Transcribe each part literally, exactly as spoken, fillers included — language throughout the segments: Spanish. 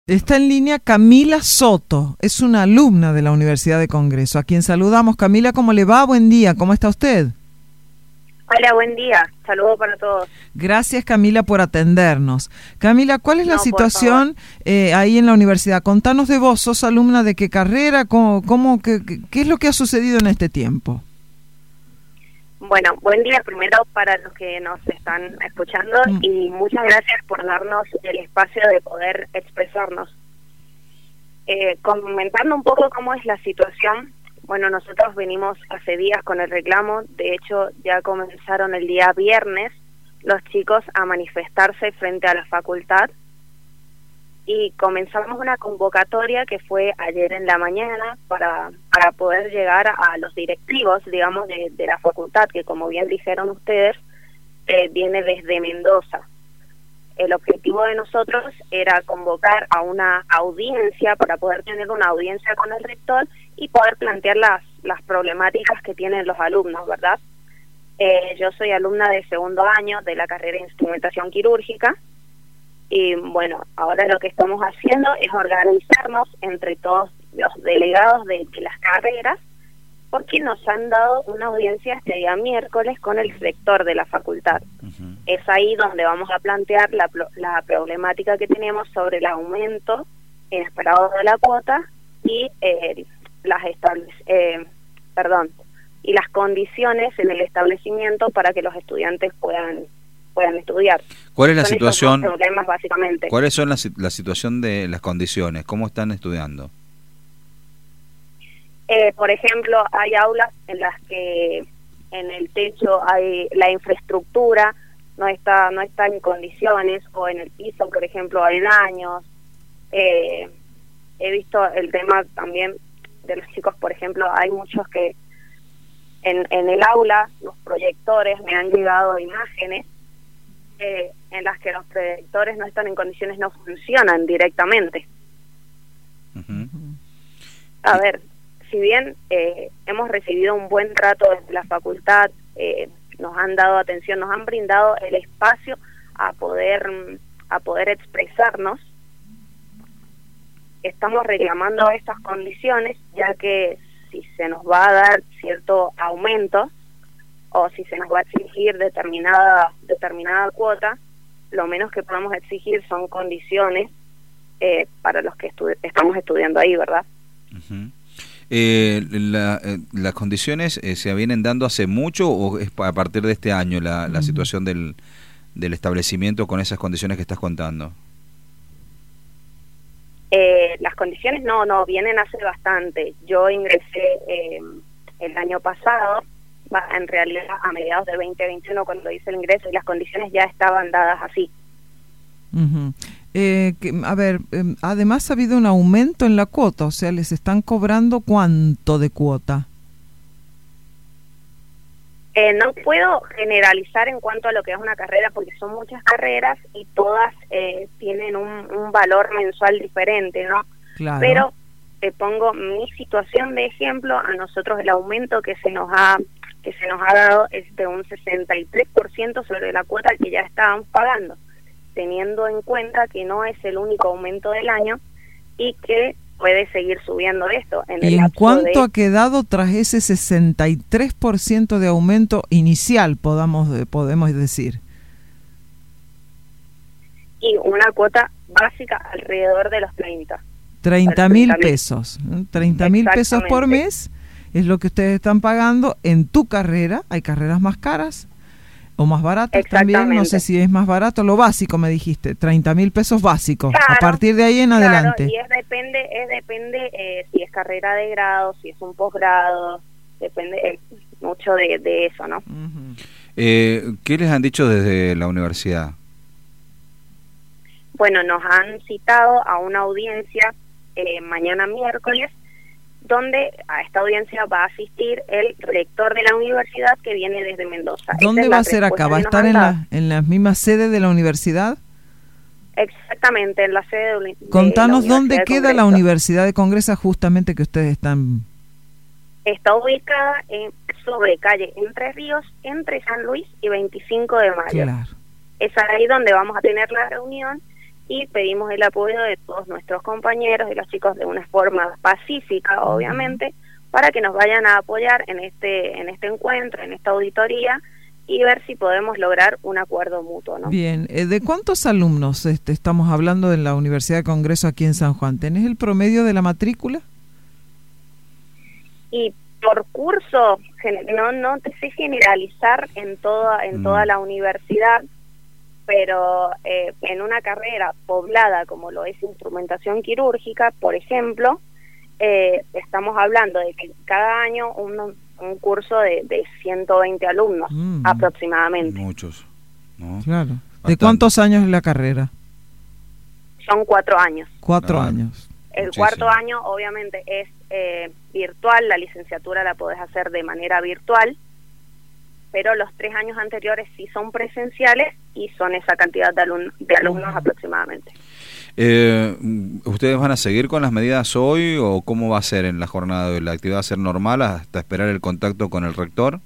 Está en línea Camila Soto, es una alumna de la Universidad de Congreso, a quien saludamos. Camila, ¿cómo le va? Buen día, ¿cómo está usted? Hola, buen día, saludos para todos. Gracias, Camila, por atendernos. Camila, ¿cuál es la No, situación eh, ahí en la universidad? Contanos de vos, ¿sos alumna de qué carrera? ¿Cómo, cómo, qué, qué es lo que ha sucedido en este tiempo? Bueno, buen día primero para los que nos están escuchando mm. y muchas gracias por darnos el espacio de poder expresarnos. Eh, comentando un poco cómo es la situación, bueno, nosotros venimos hace días con el reclamo, de hecho ya comenzaron el día viernes los chicos a manifestarse frente a la facultad y comenzamos una convocatoria que fue ayer en la mañana para, para poder llegar a los directivos, digamos, de, de la facultad, que como bien dijeron ustedes, eh, viene desde Mendoza. El objetivo de nosotros era convocar a una audiencia para poder tener una audiencia con el rector y poder plantear las, las problemáticas que tienen los alumnos, ¿verdad? Eh, yo soy alumna de segundo año de la carrera de instrumentación quirúrgica. Y bueno, ahora lo que estamos haciendo es organizarnos entre todos los delegados de, de las carreras, porque nos han dado una audiencia este día miércoles con el rector de la facultad. Uh-huh. Es ahí donde vamos a plantear la, la problemática que tenemos sobre el aumento inesperado de la cuota y eh, las establec eh, perdón y las condiciones en el establecimiento para que los estudiantes puedan puedan estudiar. ¿Cuál es la son situación? Problemas, básicamente. ¿Cuáles son la, la situación de las condiciones? ¿Cómo están estudiando? Eh, por ejemplo, hay aulas en las que en el techo hay la infraestructura no está no está en condiciones, o en el piso, por ejemplo, hay daños. Eh, he visto el tema también de los chicos, por ejemplo, hay muchos que en, en el aula, los proyectores, me han llegado imágenes Eh, en las que los proyectores no están en condiciones, no funcionan directamente. Uh-huh. A ver, si bien eh, hemos recibido un buen trato desde la facultad, eh, nos han dado atención, nos han brindado el espacio a poder a poder expresarnos, estamos reclamando estas condiciones, ya que si se nos va a dar cierto aumento o si se nos va a exigir determinada determinada cuota, lo menos que podemos exigir son condiciones eh, para los que estu estamos estudiando ahí, ¿verdad? Uh-huh. eh, la, eh, ¿Las condiciones eh, se vienen dando hace mucho o es a partir de este año la, la uh-huh. situación del, del establecimiento con esas condiciones que estás contando? Eh, las condiciones no, no, vienen hace bastante. Yo ingresé eh, el año pasado, en realidad a mediados de veinte veintiuno cuando hice el ingreso, y las condiciones ya estaban dadas así. Uh-huh. eh, que, a ver, eh, además ha habido un aumento en la cuota, o sea, ¿les están cobrando cuánto de cuota? Eh, no puedo generalizar en cuanto a lo que es una carrera, porque son muchas carreras y todas eh, tienen un, un valor mensual diferente, ¿no? Claro. Pero te pongo mi situación de ejemplo. A nosotros el aumento que se nos ha que se nos ha dado es de un sesenta y tres por ciento sobre la cuota que ya estaban pagando, teniendo en cuenta que no es el único aumento del año y que puede seguir subiendo esto. En ¿Y el en cuánto de... ha quedado tras ese sesenta y tres por ciento de aumento inicial, podamos podemos decir? Y una cuota básica alrededor de los treinta. treinta mil pesos. treinta mil pesos por mes es lo que ustedes están pagando en tu carrera. Hay carreras más caras o más baratas también. No sé si es más barato. Lo básico me dijiste, treinta mil pesos básicos. Claro, a partir de ahí en claro, adelante. Y es depende, es depende eh, si es carrera de grado, si es un posgrado, depende eh, mucho de, de eso, ¿no? Uh-huh. eh, ¿Qué les han dicho desde la universidad? Bueno, nos han citado a una audiencia eh, mañana miércoles, donde a esta audiencia va a asistir el rector de la universidad, que viene desde Mendoza. ¿Dónde va a ser acá? ¿Va a estar en la, en la misma sede de la universidad? Exactamente, en la sede de, de Contanos la dónde queda la Universidad de Congreso, justamente que ustedes están. Está ubicada en, sobre calle Entre Ríos, entre San Luis y veinticinco de mayo. Claro. Es ahí donde vamos a tener la reunión y pedimos el apoyo de todos nuestros compañeros y los chicos de una forma pacífica, obviamente, para que nos vayan a apoyar en este en este encuentro, en esta auditoría, y ver si podemos lograr un acuerdo mutuo, ¿no? Bien, ¿de cuántos alumnos este, estamos hablando en la Universidad de Congreso aquí en San Juan? ¿Tenés el promedio de la matrícula? Y por curso, no no te sé generalizar en toda en mm. toda la universidad, pero eh, en una carrera poblada como lo es instrumentación quirúrgica, por ejemplo, eh, estamos hablando de que cada año un, un curso de, de ciento veinte alumnos mm. aproximadamente. Muchos, ¿no? Claro. ¿De Bastante. Cuántos años es la carrera? Son cuatro años. Cuatro ah, años. El muchísimo. Cuarto año obviamente es eh, virtual, la licenciatura la podés hacer de manera virtual, pero los tres años anteriores sí son presenciales y son esa cantidad de, alum de alumnos uh-huh. aproximadamente. Eh, ¿Ustedes van a seguir con las medidas hoy o cómo va a ser en la jornada de hoy? ¿La actividad va a ser normal hasta esperar el contacto con el rector?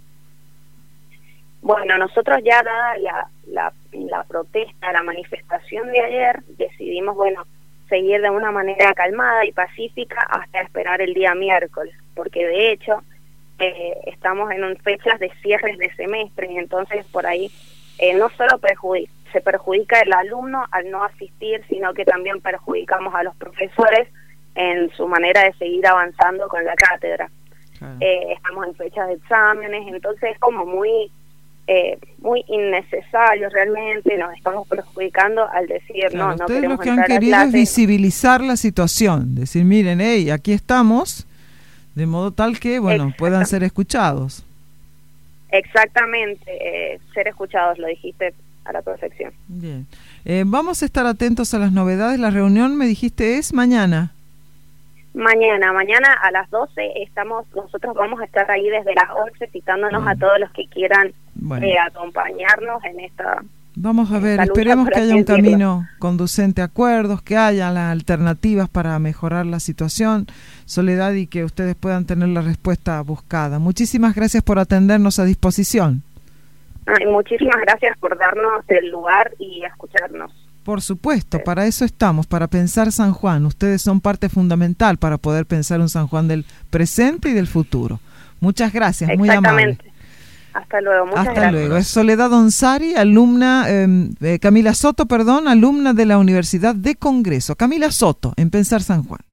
Bueno, nosotros ya dada la, la, la protesta, la manifestación de ayer, decidimos, bueno, seguir de una manera calmada y pacífica hasta esperar el día miércoles, porque de hecho eh, estamos en un, fechas de cierres de semestre, y entonces por ahí eh, no solo perjudica, se perjudica el alumno al no asistir, sino que también perjudicamos a los profesores en su manera de seguir avanzando con la cátedra. Claro. Eh, estamos en fechas de exámenes, entonces es como muy eh, muy innecesario realmente, nos estamos perjudicando al decir claro, no, no ustedes queremos lo que han querido es visibilizar la situación, decir miren, hey, aquí estamos, de modo tal que, bueno, puedan ser escuchados. Exactamente, eh, ser escuchados, lo dijiste a la perfección. Bien. Eh, vamos a estar atentos a las novedades. La reunión, me dijiste, es mañana. Mañana, mañana a las doce estamos, nosotros vamos a estar ahí desde las once citándonos bueno. a todos los que quieran bueno. eh, acompañarnos en esta... Vamos a ver, esperemos que haya un camino conducente a acuerdos, que haya las alternativas para mejorar la situación, Soledad, y que ustedes puedan tener la respuesta buscada. Muchísimas gracias por atendernos a disposición. Ay, muchísimas gracias por darnos el lugar y escucharnos. Por supuesto, sí. Para eso estamos, para pensar San Juan. Ustedes son parte fundamental para poder pensar un San Juan del presente y del futuro. Muchas gracias, muy amable. Hasta luego, muchas Hasta gracias. luego. Es Soledad Onsari, alumna, eh, eh, Camila Soto, perdón, alumna de la Universidad de Congreso. Camila Soto, en Pensar San Juan.